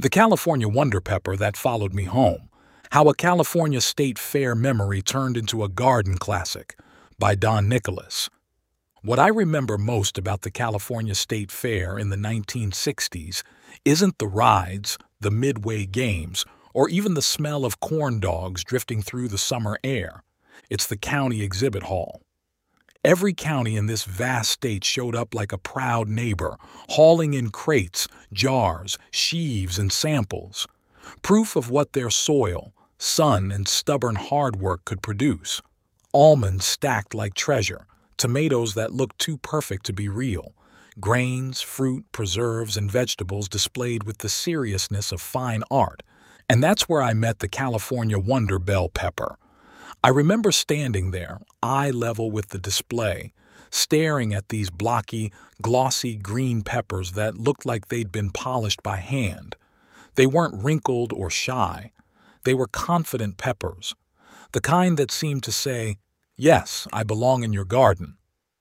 The California Wonder Pepper that followed me home. How a California State Fair memory turned into a garden classic by Don Nicholas. What I remember most about the California State Fair in the 1960s isn't the rides, the midway games, or even the smell of corn dogs drifting through the summer air. It's the county exhibit hall. Every county in this vast state showed up like a proud neighbor, hauling in crates, jars, sheaves, and samples. Proof of what their soil, sun, and stubborn hard work could produce. Almonds stacked like treasure, tomatoes that looked too perfect to be real, grains, fruit, preserves, and vegetables displayed with the seriousness of fine art. And that's where I met the California Wonder bell pepper. I remember standing there, eye level with the display, staring at these blocky, glossy green peppers that looked like they'd been polished by hand. They weren't wrinkled or shy. They were confident peppers, the kind that seemed to say, "Yes, I belong in your garden."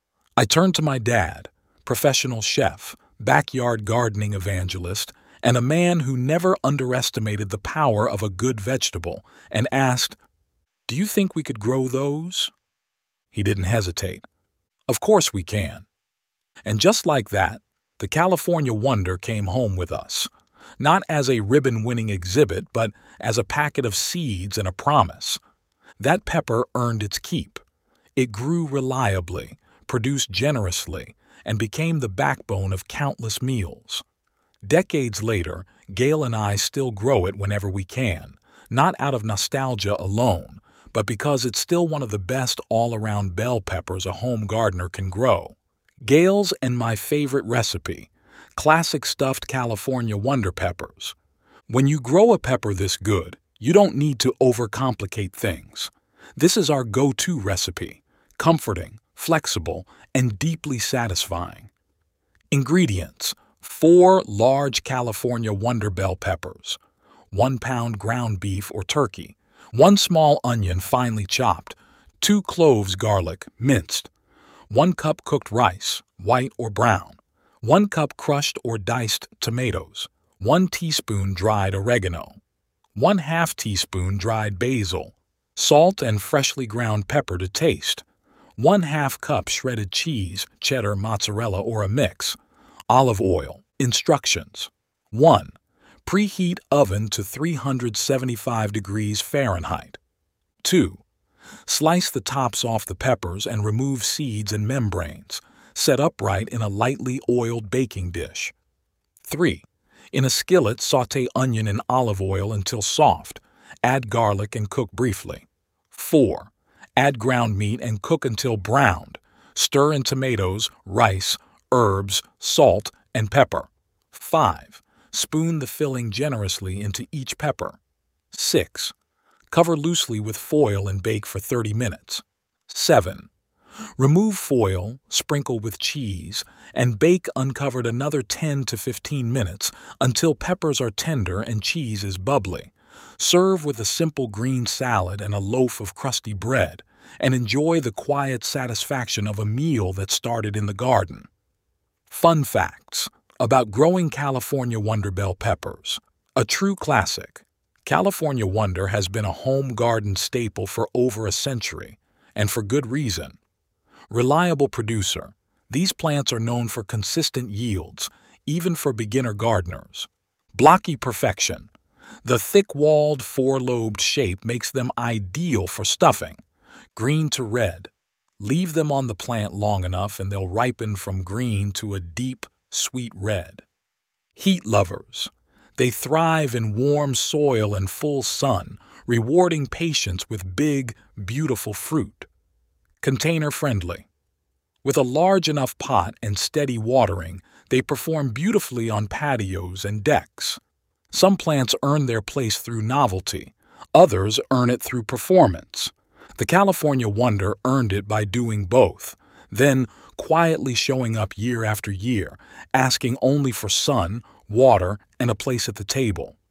I turned to my dad, professional chef, backyard gardening evangelist, and a man who never underestimated the power of a good vegetable, and asked, "Do you think we could grow those?" He didn't hesitate. "Of course we can." And just like that, the California Wonder came home with us, not as a ribbon-winning exhibit, but as a packet of seeds and a promise. That pepper earned its keep. It grew reliably, produced generously, and became the backbone of countless meals. Decades later, Gail and I still grow it whenever we can, not out of nostalgia alone, but because it's still one of the best all-around bell peppers a home gardener can grow. Gail's and my favorite recipe, classic stuffed California Wonder peppers. When you grow a pepper this good, you don't need to overcomplicate things. This is our go-to recipe, comforting, flexible, and deeply satisfying. Ingredients: 4 large California Wonder bell peppers, 1 pound ground beef or turkey, 1 small onion finely chopped, 2 cloves garlic, minced, 1 cup cooked rice, white or brown, 1 cup crushed or diced tomatoes, 1 teaspoon dried oregano, 1/2 teaspoon dried basil, salt and freshly ground pepper to taste, 1/2 cup shredded cheese, cheddar, mozzarella, or a mix, olive oil. Instructions: 1. Preheat oven to 375 degrees Fahrenheit. 2. Slice the tops off the peppers and remove seeds and membranes. Set upright in a lightly oiled baking dish. 3. In a skillet, sauté onion in olive oil until soft. Add garlic and cook briefly. 4. Add ground meat and cook until browned. Stir in tomatoes, rice, herbs, salt, and pepper. 5. Spoon the filling generously into each pepper. 6. Cover loosely with foil and bake for 30 minutes. 7. Remove foil, sprinkle with cheese, and bake uncovered another 10 to 15 minutes until peppers are tender and cheese is bubbly. Serve with a simple green salad and a loaf of crusty bread, and enjoy the quiet satisfaction of a meal that started in the garden. Fun facts about growing California Wonder bell peppers. A true classic. California Wonder has been a home garden staple for over a century, and for good reason. Reliable producer. These plants are known for consistent yields, even for beginner gardeners. Blocky perfection. The thick-walled, 4-lobed shape makes them ideal for stuffing. Green to red. Leave them on the plant long enough and they'll ripen from green to a deep, sweet red. Heat lovers. They thrive in warm soil and full sun, rewarding patience with big, beautiful fruit. Container friendly. With a large enough pot and steady watering, they perform beautifully on patios and decks. Some plants earn their place through novelty, others earn it through performance. The California Wonder earned it by doing both, then quietly showing up year after year, asking only for sun, water, and a place at the table.